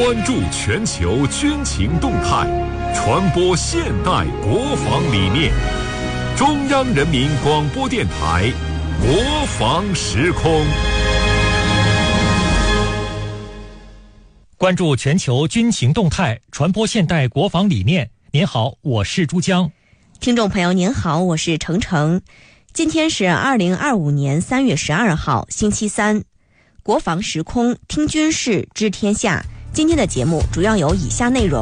关注全球军情动态，传播现代国防理念。中央人民广播电台国防时空。 关注全球军情动态，传播现代国防理念。您好，我是珠江。 听众朋友您好，我是程程。今天是2025年3月12号，星期三。国防时空，听军事，知天下。今天的节目主要有以下内容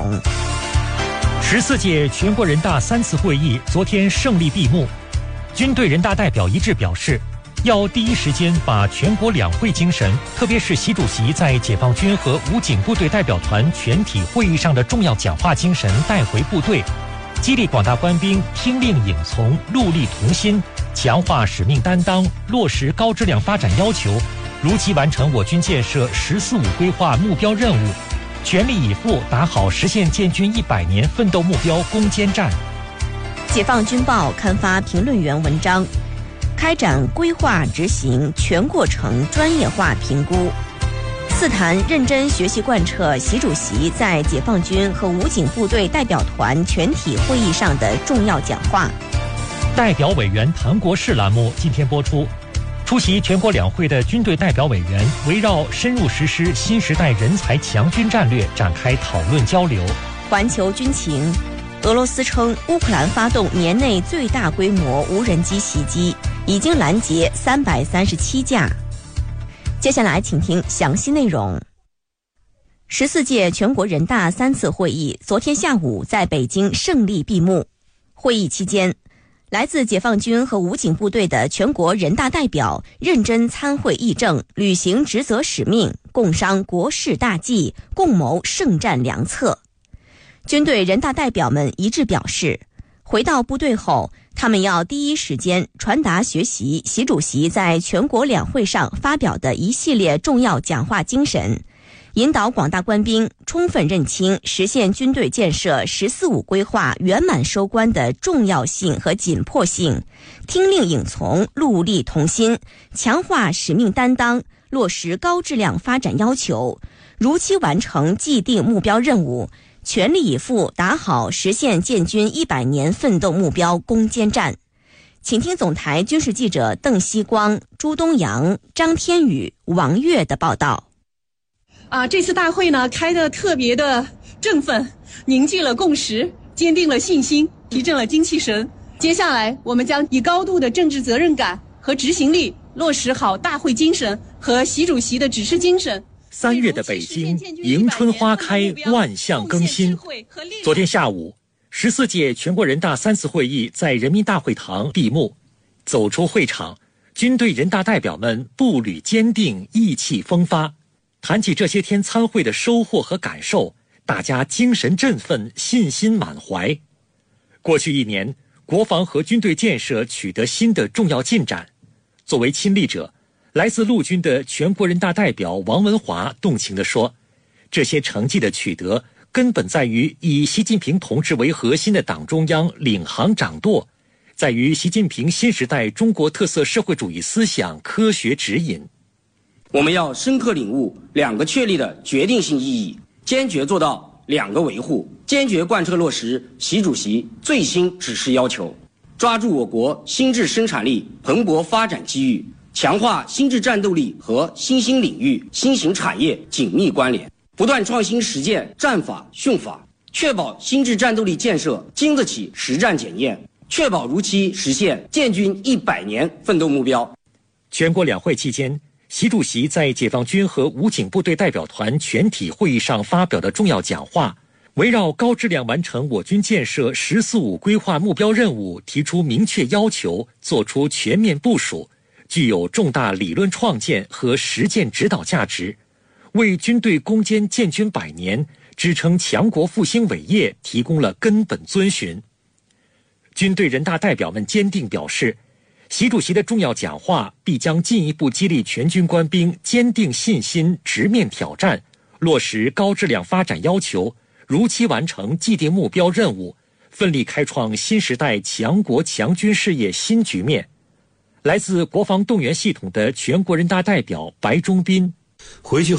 ：14届全国人大3次会议昨天胜利闭幕，军队人大代表一致表示，要第一时间把全国两会精神，特别是习主席在解放军和武警部队代表团全体会议上的重要讲话精神带回部队，激励广大官兵听令影从，戮力同心，强化使命担当，落实高质量发展要求，如期完成我军建设“1045”规划目标任务，全力以赴打好实现建军100年奋斗目标攻坚战。解放军报刊发评论员文章，开展规划执行全过程专业化评估。四谈认真学习贯彻习主席在解放军和武警部队代表团全体会议上的重要讲话。代表委员谈国事栏目今天播出。出席全国两会的军队代表委员围绕深入实施新时代人才强军战略展开讨论交流。环球军情，俄罗斯称乌克兰发动年内最大规模无人机袭击，已经拦截337架。接下来请听详细内容。14届全国人大3次会议昨天下午在北京胜利闭幕。会议期间，来自解放军和武警部队的全国人大代表认真参会议政，履行职责使命，共商国事大计，共谋胜战良策。军队人大代表们一致表示，回到部队后，他们要第一时间传达学习习主席在全国两会上发表的一系列重要讲话精神，引导广大官兵充分认清实现军队建设“1045”规划圆满收官的重要性和紧迫性，听令影从，戮力同心，强化使命担当，落实高质量发展要求，如期完成既定目标任务，全力以赴打好实现建军100年奋斗目标攻坚战。请听总台军事记者邓锡光、朱东阳、张天宇、王悦的报道。 这次大会呢开得特别的振奋，凝聚了共识，坚定了信心，提振了精气神。接下来我们将以高度的政治责任感和执行力，落实好大会精神和习主席的指示精神。 3月的北京，迎春花开，万象更新。昨天下午，14届全国人大3次会议在人民大会堂闭幕。走出会场，军队人大代表们步履坚定，意气风发。谈起这些天参会的收获和感受，大家精神振奋，信心满怀。过去1年，国防和军队建设取得新的重要进展。作为亲历者，来自陆军的全国人大代表王文华动情地说，这些成绩的取得根本在于以习近平同志为核心的党中央领航掌舵，在于习近平新时代中国特色社会主义思想科学指引。 我们要深刻领悟2个确立的决定性意义，坚决做到2个维护，坚决贯彻落实习主席最新指示要求，抓住我国新质生产力蓬勃发展机遇，强化新质战斗力和新兴领域、新型产业紧密关联，不断创新实践战法训法，确保新质战斗力建设经得起实战检验，确保如期实现建军100年奋斗目标。 全国两会期间，习主席在解放军和武警部队代表团全体会议上发表的重要讲话，围绕高质量完成我军建设“1045”规划目标任务提出明确要求，作出全面部署，具有重大理论创建和实践指导价值，为军队攻坚建军100年、支撑强国复兴伟业提供了根本遵循。军队人大代表们坚定表示，习主席的重要讲话必将进一步激励全军官兵坚定信心，直面挑战，落实高质量发展要求，如期完成既定目标任务，奋力开创新时代强国强军事业新局面。来自国防动员系统的全国人大代表白忠斌， 回去后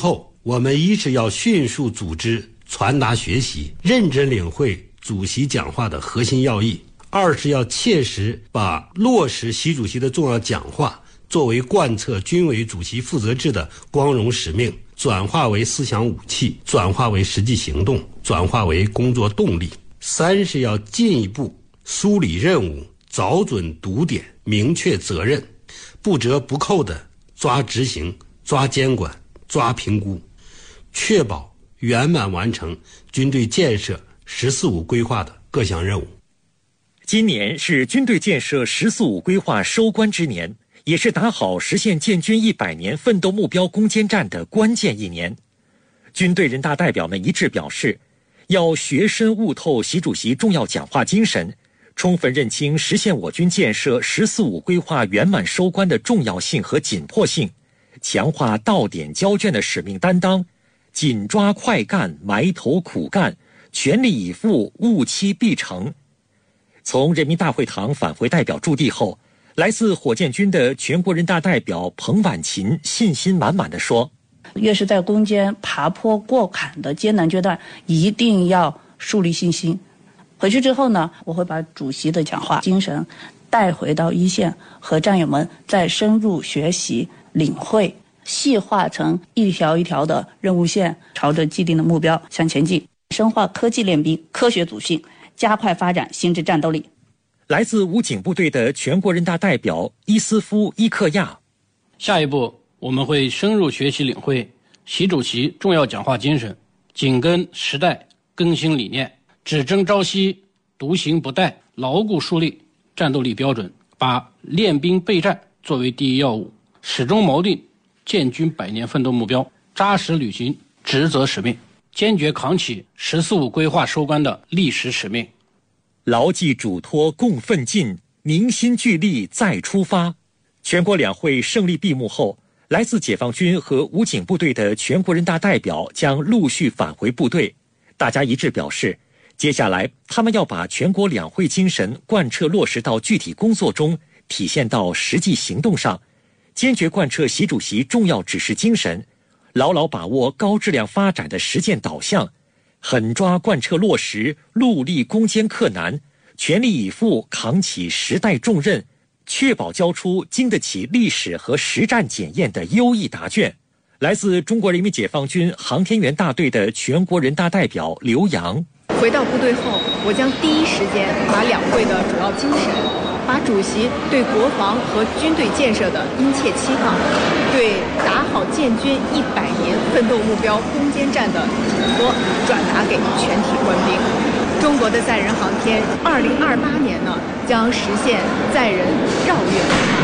我们一是要迅速组织传达学习，认真领会主席讲话的核心要义；二是要切实把落实习主席的重要讲话作为贯彻军委主席负责制的光荣使命，转化为思想武器，转化为实际行动，转化为工作动力；三是要进一步梳理任务，找准堵点，明确责任，不折不扣地抓执行、抓监管、抓评估，确保圆满完成军队建设“十四五”规划的各项任务。 今年是军队建设“十四五”规划收官之年，也是打好实现建军100年奋斗目标攻坚战的关键一年。军队人大代表们一致表示，要学深悟透习主席重要讲话精神，充分认清实现我军建设“十四五”规划圆满收官的重要性和紧迫性，强化到点交卷的使命担当，紧抓快干，埋头苦干，全力以赴，务期必成。从人民大会堂返回代表驻地后，来自火箭军的全国人大代表彭婉琴信心满满地说： 越是在攻坚爬坡过坎的艰难阶段，一定要树立信心。回去之后呢，我会把主席的讲话精神带回到一线，和战友们再深入学习领会，细化成一条一条的任务线，朝着既定的目标向前进，深化科技练兵、科学组训，加快发展心智战斗力。 来自武警部队的全国人大代表伊斯夫·伊克亚： 下一步我们会深入学习领会习主席重要讲话精神，紧跟时代更新理念，只争朝夕，独行不怠，牢固树立战斗力标准，把练兵备战作为第一要务，始终锚定建军100年奋斗目标，扎实履行职责使命，坚决扛起“十四五”规划收官的历史使命。 牢记嘱托共奋进，凝心聚力再出发。全国两会胜利闭幕后，来自解放军和武警部队的全国人大代表将陆续返回部队。大家一致表示，接下来他们要把全国两会精神贯彻落实到具体工作中，体现到实际行动上，坚决贯彻习主席重要指示精神，牢牢把握高质量发展的实践导向，狠抓贯彻落实，戮力攻坚克难，全力以赴扛起时代重任，确保交出经得起历史和实战检验的优异答卷。来自中国人民解放军航天员大队的全国人大代表刘洋： 回到部队后，我将第一时间把两会的主要精神，把主席对国防和军队建设的殷切期望，对打好建军100年奋斗目标攻坚战的嘱托转达给全体官兵。中国的载人航天2028年呢将实现载人绕月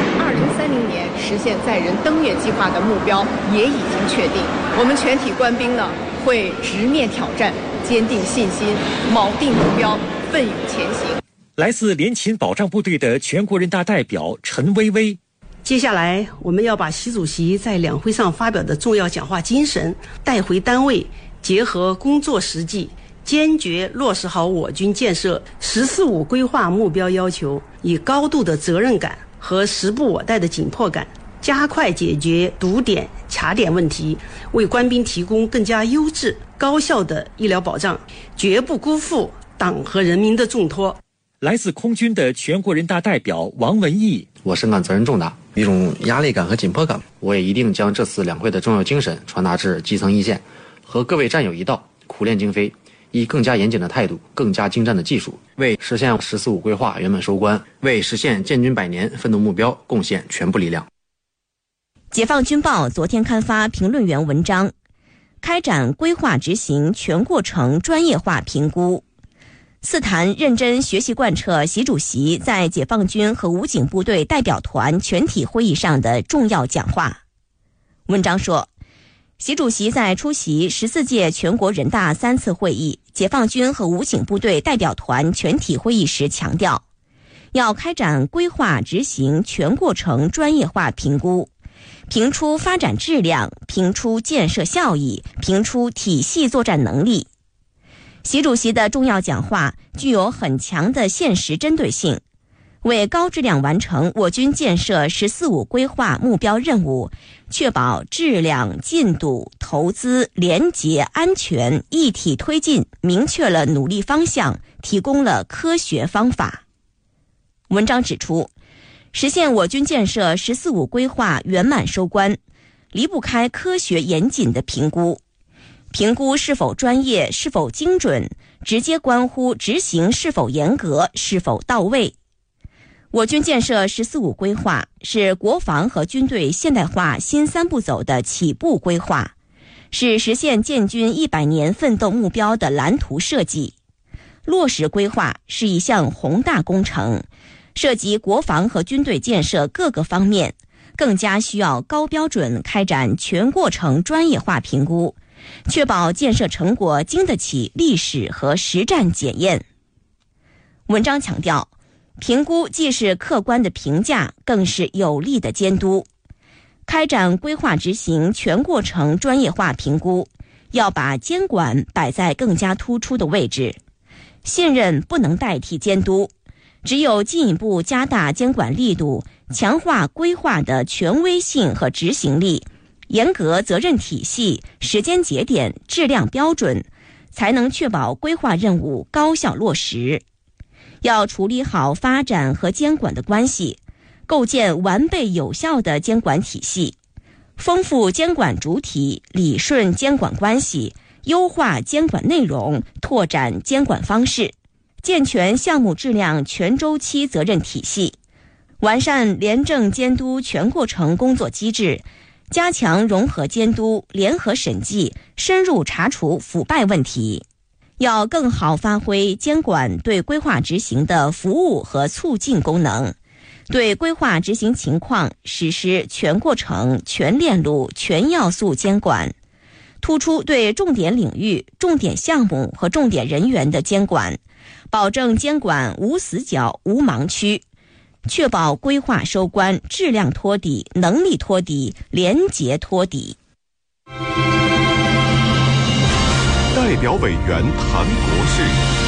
，2030年实现载人登月计划的目标也已经确定。我们全体官兵呢会直面挑战，坚定信心，铆定目标，奋勇前行。 来自联勤保障部队的全国人大代表陈薇薇： 接下来我们要把习主席在两会上发表的重要讲话精神带回单位，结合工作实际，坚决落实好我军建设“十四五”规划目标要求，以高度的责任感和时不我待的紧迫感，加快解决堵点、卡点问题，为官兵提供更加优质、高效的医疗保障，绝不辜负党和人民的重托。 来自空军的全国人大代表王文义： 我深感责任重大，一种压力感和紧迫感，我也一定将这次两会的重要精神传达至基层一线，和各位战友一道苦练精飞，以更加严谨的态度，更加精湛的技术，为实现“十四五”规划圆满收官，为实现建军100年奋斗目标贡献全部力量。 解放军报昨天刊发评论员文章，开展规划执行全过程专业化评估，四谈认真学习贯彻习主席在解放军和武警部队代表团全体会议上的重要讲话。文章说，习主席在出席14届全国人大3次会议、解放军和武警部队代表团全体会议时强调，要开展规划执行全过程专业化评估，评出发展质量，评出建设效益，评出体系作战能力。习主席的重要讲话具有很强的现实针对性， 为高质量完成我军建设“十四五”规划目标任务，确保质量、进度、投资、廉洁、安全一体推进，明确了努力方向，提供了科学方法。文章指出，实现我军建设“十四五”规划圆满收官，离不开科学严谨的评估。评估是否专业、是否精准，直接关乎执行是否严格、是否到位。我军建设“十四五”规划是国防和军队现代化新3步走的起步规划，是实现建军100年奋斗目标的蓝图设计。落实规划是一项宏大工程，涉及国防和军队建设各个方面，更加需要高标准开展全过程专业化评估，确保建设成果经得起历史和实战检验。文章强调，评估既是客观的评价，更是有力的监督。开展规划执行全过程专业化评估，要把监管摆在更加突出的位置。信任不能代替监督，只有进一步加大监管力度，强化规划的权威性和执行力，严格责任体系、时间节点、质量标准，才能确保规划任务高效落实。要处理好发展和监管的关系，构建完备有效的监管体系，丰富监管主体，理顺监管关系，优化监管内容，拓展监管方式，健全项目质量全周期责任体系，完善廉政监督全过程工作机制，加强融合监督、联合审计，深入查处腐败问题。要更好发挥监管对规划执行的服务和促进功能，对规划执行情况实施全过程、全链路、全要素监管，突出对重点领域、重点项目和重点人员的监管，保证监管无死角、无盲区，确保规划收官，质量托底、能力托底、廉洁托底。 代表委员谈国事。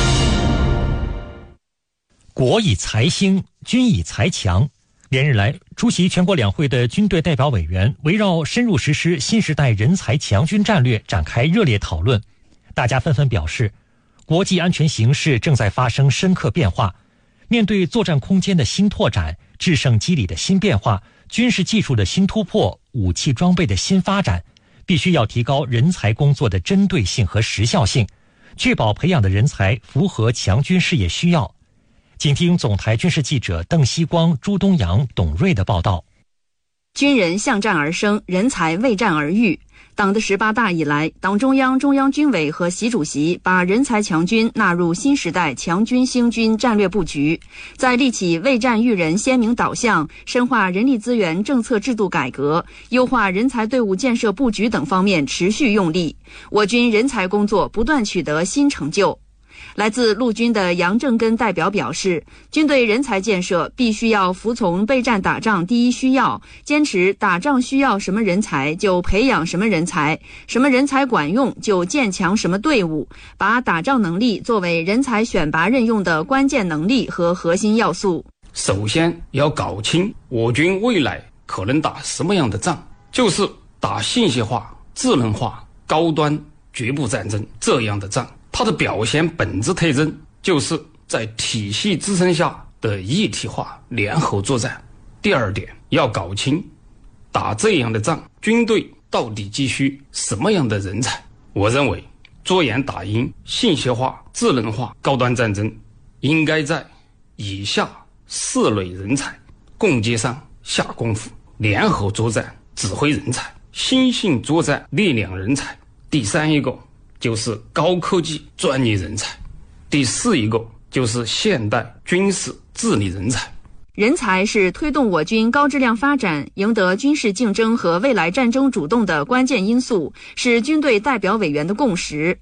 国以财兴，军以财强。连日来，出席全国两会的军队代表委员围绕深入实施新时代人才强军战略展开热烈讨论。大家纷纷表示，国际安全形势正在发生深刻变化，面对作战空间的新拓展、制胜机理的新变化、军事技术的新突破、武器装备的新发展，必须要提高人才工作的针对性和时效性，确保培养的人才符合强军事业需要。请听总台军事记者邓锡光、朱东阳、董瑞的报道。 军人向战而生，人才为战而育。党的18大以来，党中央、中央军委和习主席把人才强军纳入新时代强军兴军战略布局，在立起为战育人鲜明导向、深化人力资源政策制度改革、优化人才队伍建设布局等方面持续用力，我军人才工作不断取得新成就。来自陆军的杨正根代表表示，军队人才建设必须要服从备战打仗第一需要，坚持打仗需要什么人才就培养什么人才，什么人才管用就建强什么队伍，把打仗能力作为人才选拔任用的关键能力和核心要素。 首先要搞清我军未来可能打什么样的仗，就是打信息化、智能化、高端局部战争这样的仗。它的表现本质特征就是在体系支撑下的一体化联合作战。第二点，要搞清打这样的仗，军队到底急需什么样的人才。我认为，着眼打赢信息化、智能化、高端战争，应该在以下4类人才供给上下功夫：联合作战指挥人才、新型作战力量人才。第3一个就是高科技专业人才，第4一个就是现代军事治理人才。 人才是推动我军高质量发展、赢得军事竞争和未来战争主动的关键因素，是军队代表委员的共识。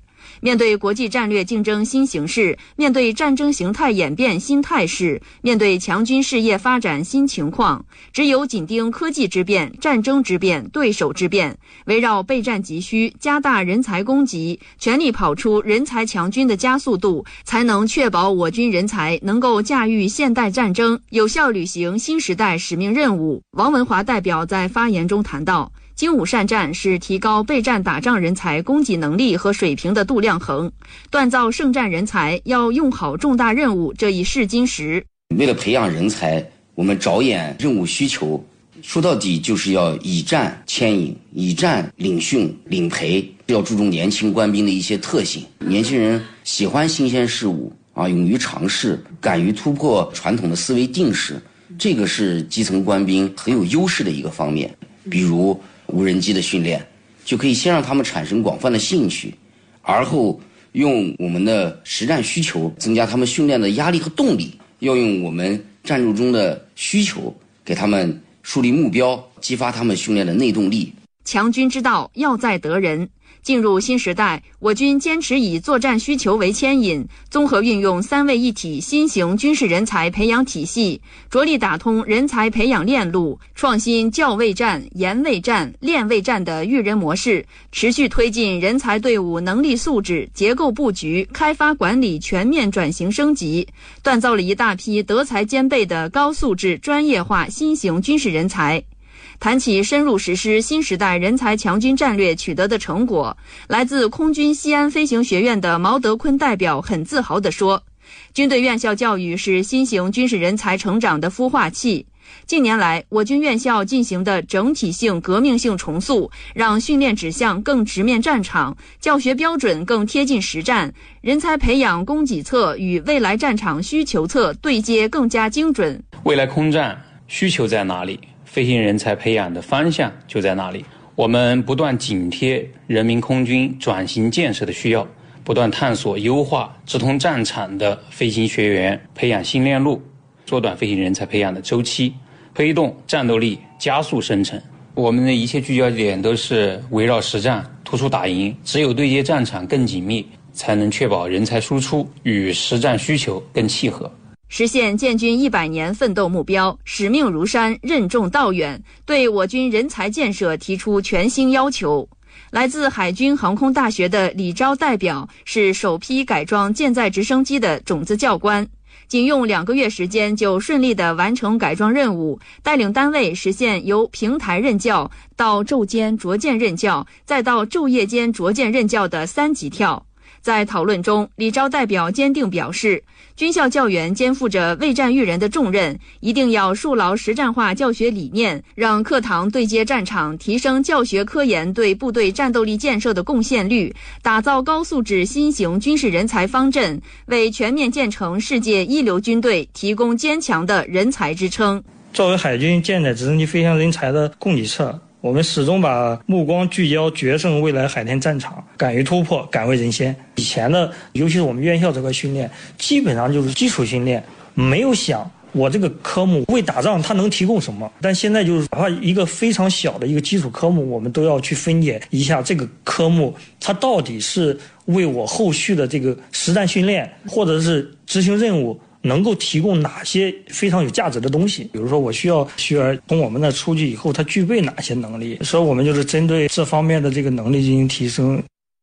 面对国际战略竞争新形势，面对战争形态演变新态势，面对强军事业发展新情况，只有紧盯科技之变、战争之变、对手之变，围绕备战急需，加大人才供给，全力跑出人才强军的加速度，才能确保我军人才能够驾驭现代战争，有效履行新时代使命任务。王文华代表在发言中谈到，精武善战是提高备战打仗人才供给能力和水平的度量衡，锻造胜战人才要用好重大任务这一试金石。 为了培养人才，我们着眼任务需求，说到底就是要以战牵引，以战领训领培，要注重年轻官兵的一些特性。年轻人喜欢新鲜事物勇于尝试，敢于突破传统的思维定式，这个是基层官兵很有优势的一个方面。比如无人机的训练，就可以先让他们产生广泛的兴趣，而后用我们的实战需求增加他们训练的压力和动力，要用我们战术中的需求给他们树立目标，激发他们训练的内动力。 强军之道要在得人。进入新时代，我军坚持以作战需求为牵引，综合运用三位一体新型军事人才培养体系，着力打通人才培养链路，创新教卫战、研卫战、练卫战的育人模式，持续推进人才队伍能力素质、结构布局、开发管理全面转型升级，锻造了一大批德才兼备的高素质专业化新型军事人才。谈起深入实施新时代人才强军战略取得的成果，来自空军西安飞行学院的毛德坤代表很自豪地说，军队院校教育是新型军事人才成长的孵化器。近年来，我军院校进行的整体性革命性重塑，让训练指向更直面战场，教学标准更贴近实战，人才培养供给侧与未来战场需求侧对接更加精准。 未来空战需求在哪里，飞行人才培养的方向就在哪里。我们不断紧贴人民空军转型建设的需要，不断探索优化直通战场的飞行学员培养新链路，缩短飞行人才培养的周期，推动战斗力加速生成。我们的一切聚焦点都是围绕实战突出打赢，只有对接战场更紧密，才能确保人才输出与实战需求更契合， 实现建军100年奋斗目标，使命如山，任重道远，对我军人才建设提出全新要求。来自海军航空大学的李钊代表是首批改装舰载直升机的种子教官，仅用2个月时间就顺利地完成改装任务，带领单位实现由平台任教到昼间着舰任教，再到昼夜间着舰任教的3级跳。在讨论中，李钊代表坚定表示，军校教员肩负着卫战育人的重任，一定要树牢实战化教学理念，让课堂对接战场，提升教学科研对部队战斗力建设的贡献率，打造高素质新型军事人才方阵，为全面建成世界一流军队提供坚强的人才支撑。 作为海军舰载直升机飞行人才的供给侧，我们始终把目光聚焦决胜未来海天战场，敢于突破，敢为人先。以前的，尤其是我们院校这块训练，基本上就是基础训练，没有想我这个科目为打仗它能提供什么。但现在就是哪怕一个非常小的一个基础科目，我们都要去分解一下这个科目它到底是为我后续的这个实战训练或者是执行任务能够提供哪些非常有价值的东西。比如说我需要学员从我们那出去以后他具备哪些能力，所以我们就是针对这方面的这个能力进行提升。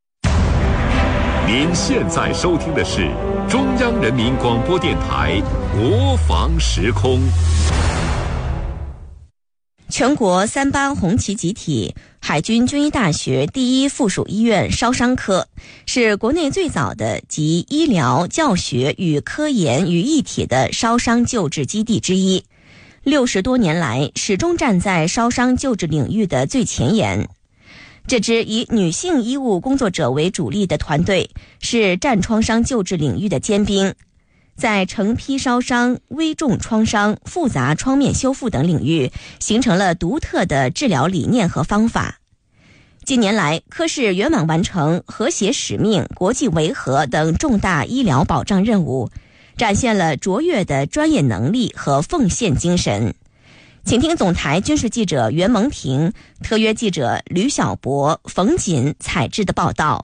您现在收听的是中央人民广播电台国防时空。 全国38红旗集体，海军军医大学第一附属医院烧伤科是国内最早的集医疗、教学与科研于一体的烧伤救治基地之一，60多年来始终站在烧伤救治领域的最前沿。这支以女性医务工作者为主力的团队是战创伤救治领域的尖兵，在成批烧伤、危重创伤、复杂创面修复等领域形成了独特的治疗理念和方法。近年来，科室圆满完成和谐使命、国际维和等重大医疗保障任务，展现了卓越的专业能力和奉献精神。请听总台军事记者袁蒙平、特约记者吕小博、冯锦采制的报道。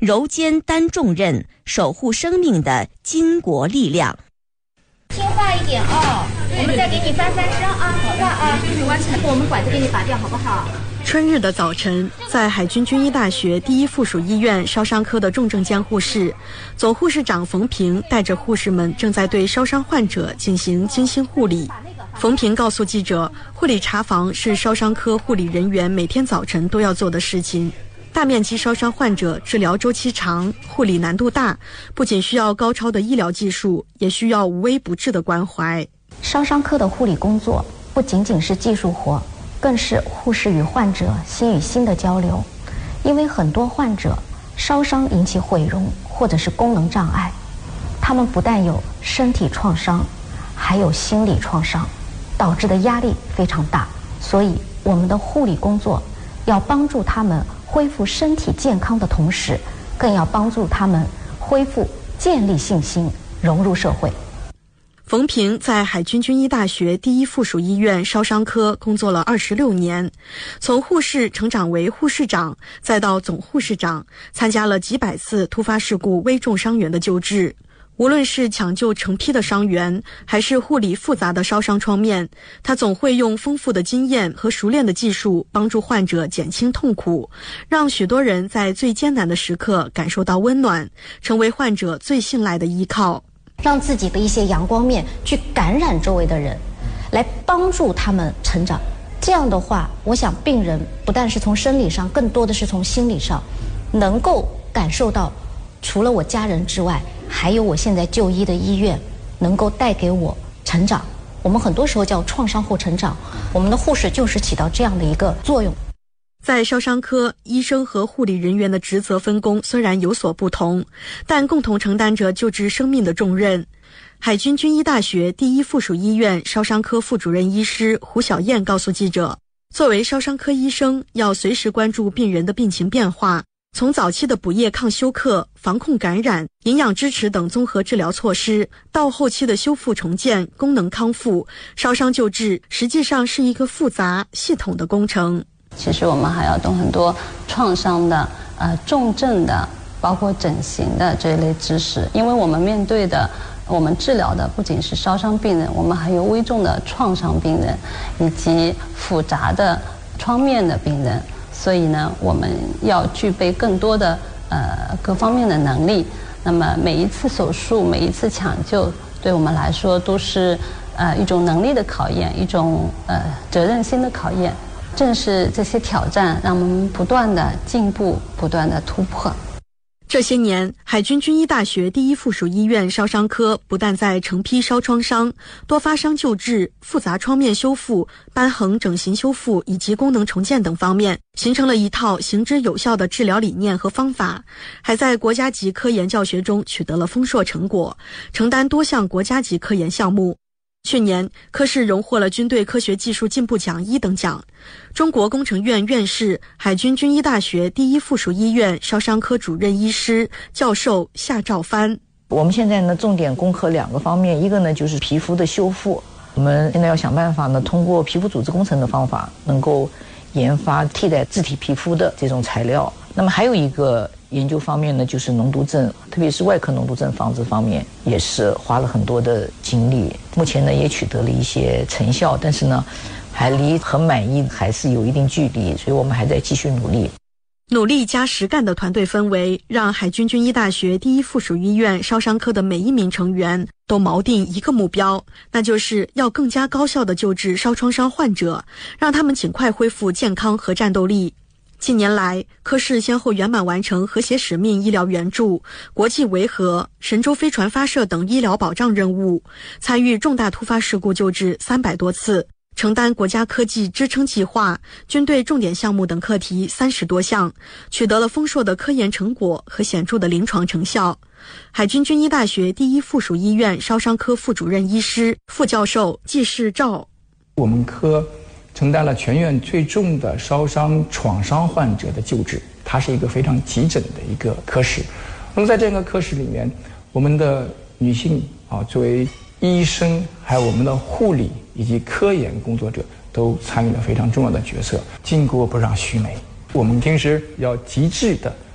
柔肩担重任，守护生命的巾帼力量。 听话一点哦，我们再给你翻身啊，听话啊，完成，我们管子给你拔掉好不好？ 春日的早晨，在海军军医大学第一附属医院烧伤科的重症监护室，总护士长冯平带着护士们正在对烧伤患者进行精心护理。冯平告诉记者，护理查房是烧伤科护理人员每天早晨都要做的事情。大面积烧伤患者治疗周期长，护理难度大，不仅需要高超的医疗技术，也需要无微不至的关怀。 烧伤科的护理工作不仅仅是技术活，更是护士与患者心与心的交流。因为很多患者烧伤引起毁容或者是功能障碍，他们不但有身体创伤，还有心理创伤，导致的压力非常大。所以我们的护理工作要帮助他们恢复身体健康的同时，更要帮助他们恢复建立信心，融入社会。 冯平在海军军医大学第一附属医院烧伤科工作了26年，从护士成长为护士长，再到总护士长，参加了几百次突发事故危重伤员的救治。无论是抢救成批的伤员，还是护理复杂的烧伤创面，他总会用丰富的经验和熟练的技术帮助患者减轻痛苦，让许多人在最艰难的时刻感受到温暖，成为患者最信赖的依靠。 让自己的一些阳光面去感染周围的人，来帮助他们成长。这样的话，我想病人不但是从生理上，更多的是从心理上，能够感受到除了我家人之外，还有我现在就医的医院能够带给我成长。我们很多时候叫创伤后成长，我们的护士就是起到这样的一个作用。 在烧伤科，医生和护理人员的职责分工虽然有所不同，但共同承担着救治生命的重任。海军军医大学第一附属医院烧伤科副主任医师胡小燕告诉记者，作为烧伤科医生，要随时关注病人的病情变化，从早期的补液抗休克、防控感染、营养支持等综合治疗措施，到后期的修复重建、功能康复，烧伤救治实际上是一个复杂系统的工程。 其实我们还要懂很多创伤的、重症的，包括整形的这一类知识，因为我们面对的、我们治疗的不仅是烧伤病人，我们还有危重的创伤病人，以及复杂的创面的病人。所以呢，我们要具备更多的各方面的能力。那么每一次手术、每一次抢救，对我们来说都是一种能力的考验，一种责任心的考验。正是这些挑战，让我们不断的进步，不断的突破。 这些年，海军军医大学第一附属医院烧伤科不但在成批烧创伤、多发伤救治、复杂创面修复、瘢痕整形修复以及功能重建等方面形成了一套行之有效的治疗理念和方法，还在国家级科研教学中取得了丰硕成果，承担多项国家级科研项目。去年，科室荣获了军队科学技术进步奖1等奖。中国工程院院士、海军军医大学第一附属医院烧伤科主任医师、教授夏兆帆。 我们现在呢，重点攻克2个方面，一个呢就是皮肤的修复，我们现在要想办法呢，通过皮肤组织工程的方法，能够研发替代自体皮肤的这种材料。那么还有一个研究方面呢，就是脓毒症，特别是外科脓毒症防治方面，也是花了很多的精力。目前呢，也取得了一些成效，但是呢，还离很满意还是有一定距离，所以我们还在继续努力。 努力加实干的团队氛围，让海军军医大学第一附属医院烧伤科的每一名成员都锚定一个目标，那就是要更加高效地救治烧创伤患者，让他们尽快恢复健康和战斗力。近年来，科室先后圆满完成和谐使命医疗援助、国际维和、神舟飞船发射等医疗保障任务，参与重大突发事故救治300多次，承担国家科技支撑计划、军队重点项目等课题30多项，取得了丰硕的科研成果和显著的临床成效。海军军医大学第一附属医院烧伤科副主任医师、副教授季世照。 我们科承担了全院最重的烧伤创伤患者的救治，它是一个非常急诊的一个科室。那么在这个科室里面，我们的女性作为医生，还有我们的护理以及科研工作者，都参与了非常重要的角色。巾帼不让须眉，我们平时要极致的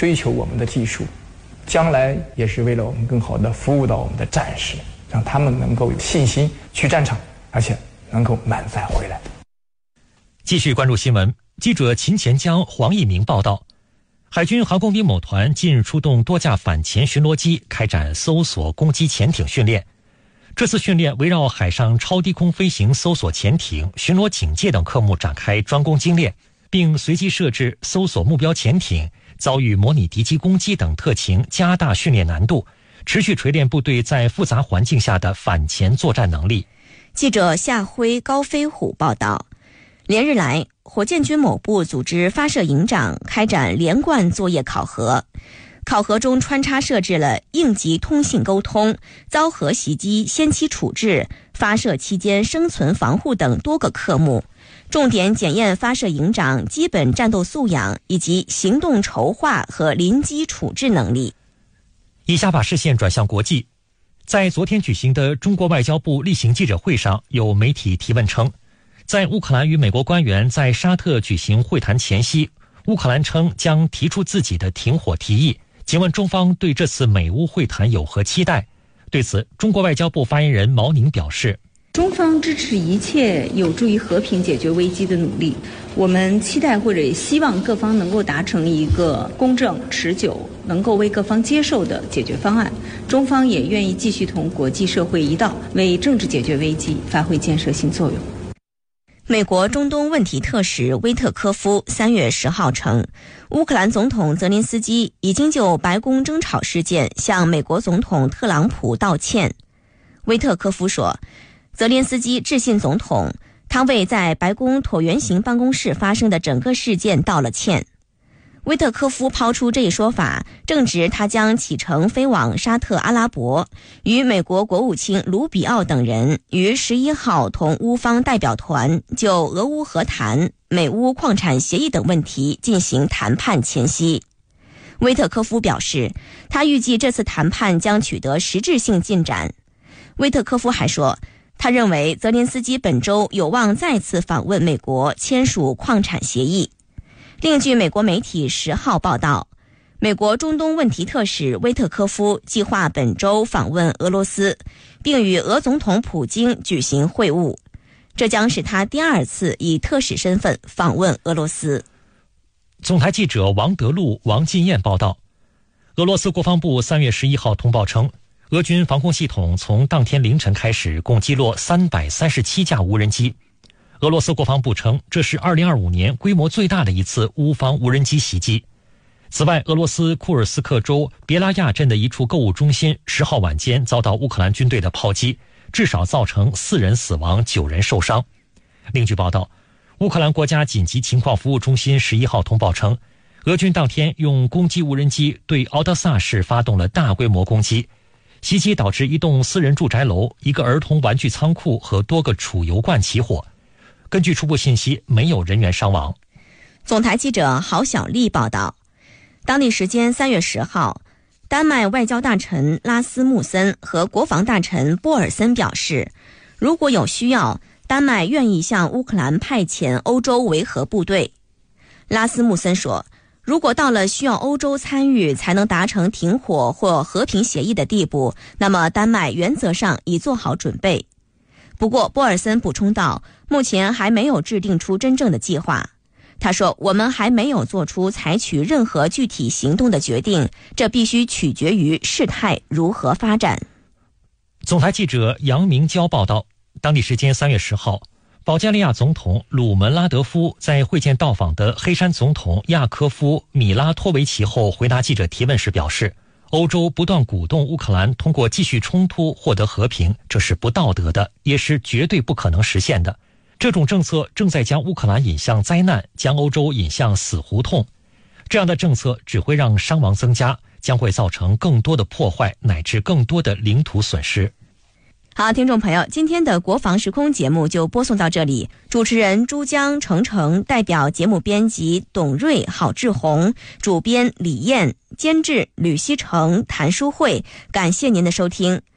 追求我们的技术，将来也是为了我们更好地服务到我们的战士，让他们能够有信心去战场，而且能够满载回来。 继续关注新闻，记者秦前江、黄一鸣报道，海军航空兵某团近日出动多架反潜巡逻机开展搜索攻击潜艇训练。这次训练围绕海上超低空飞行搜索潜艇、巡逻警戒等科目展开专攻精练，并随机设置搜索目标潜艇、遭遇模拟敌机攻击等特情，加大训练难度，持续锤炼部队在复杂环境下的反潜作战能力。 记者夏辉、高飞虎报道，连日来，火箭军某部组织发射营长开展连贯作业考核，考核中穿插设置了应急通信沟通、遭核袭击先期处置、发射期间生存防护等多个科目，重点检验发射营长基本战斗素养以及行动筹划和临机处置能力。 以下把视线转向国际，在昨天举行的中国外交部例行记者会上，有媒体提问称，在乌克兰与美国官员在沙特举行会谈前夕，乌克兰称将提出自己的停火提议，请问中方对这次美乌会谈有何期待？对此，中国外交部发言人毛宁表示， 中方支持一切有助于和平解决危机的努力，我们期待或者希望各方能够达成一个公正、持久、能够为各方接受的解决方案。中方也愿意继续同国际社会一道，为政治解决危机发挥建设性作用。 美国中东问题特使威特科夫3月10号称，乌克兰总统泽连斯基已经就白宫争吵事件向美国总统特朗普道歉。威特科夫说，泽连斯基致信总统，他为在白宫椭圆形办公室发生的整个事件道了歉。威特科夫抛出这一说法，正值他将启程飞往沙特阿拉伯，与美国国务卿卢比奥等人于11号同乌方代表团就俄乌和谈、美乌矿产协议等问题进行谈判前夕。威特科夫表示，他预计这次谈判将取得实质性进展。威特科夫还说，他认为泽连斯基本周有望再次访问美国，签署矿产协议。另据美国媒体10号报道，美国中东问题特使威特科夫计划本周访问俄罗斯，并与俄总统普京举行会晤，这将是他第2次以特使身份访问俄罗斯。 总台记者王德禄、王进燕报道，俄罗斯国防部3月11号通报称，俄军防空系统从当天凌晨开始共击落337架无人机。俄罗斯国防部称，这是2025年规模最大的一次乌方无人机袭击。此外，俄罗斯库尔斯克州别拉亚镇的一处购物中心10号晚间遭到乌克兰军队的炮击，至少造成4人死亡、9人受伤。另据报道，乌克兰国家紧急情况服务中心11号通报称，俄军当天用攻击无人机对敖德萨市发动了大规模攻击，袭击导致一栋私人住宅楼、一个儿童玩具仓库和多个储油罐起火。根据初步信息，没有人员伤亡。 总台记者郝小丽报道，当地时间3月10号，丹麦外交大臣拉斯穆森和国防大臣波尔森表示，如果有需要，丹麦愿意向乌克兰派遣欧洲维和部队。拉斯穆森说，如果到了需要欧洲参与才能达成停火或和平协议的地步，那么丹麦原则上已做好准备。不过，波尔森补充道，目前还没有制定出真正的计划。他说，我们还没有做出采取任何具体行动的决定，这必须取决于事态如何发展。 总台记者杨明娇报道，当地时间3月10号，保加利亚总统鲁门拉德夫在会见到访的黑山总统亚科夫米拉托维奇后，回答记者提问时表示，欧洲不断鼓动乌克兰通过继续冲突获得和平，这是不道德的，也是绝对不可能实现的。这种政策正在将乌克兰引向灾难，将欧洲引向死胡同。这样的政策只会让伤亡增加，将会造成更多的破坏，乃至更多的领土损失。 好，听众朋友，今天的国防时空节目就播送到这里。主持人珠江、程程，代表节目编辑董瑞、郝志宏，主编李艳，监制吕希成、谭淑慧，感谢您的收听。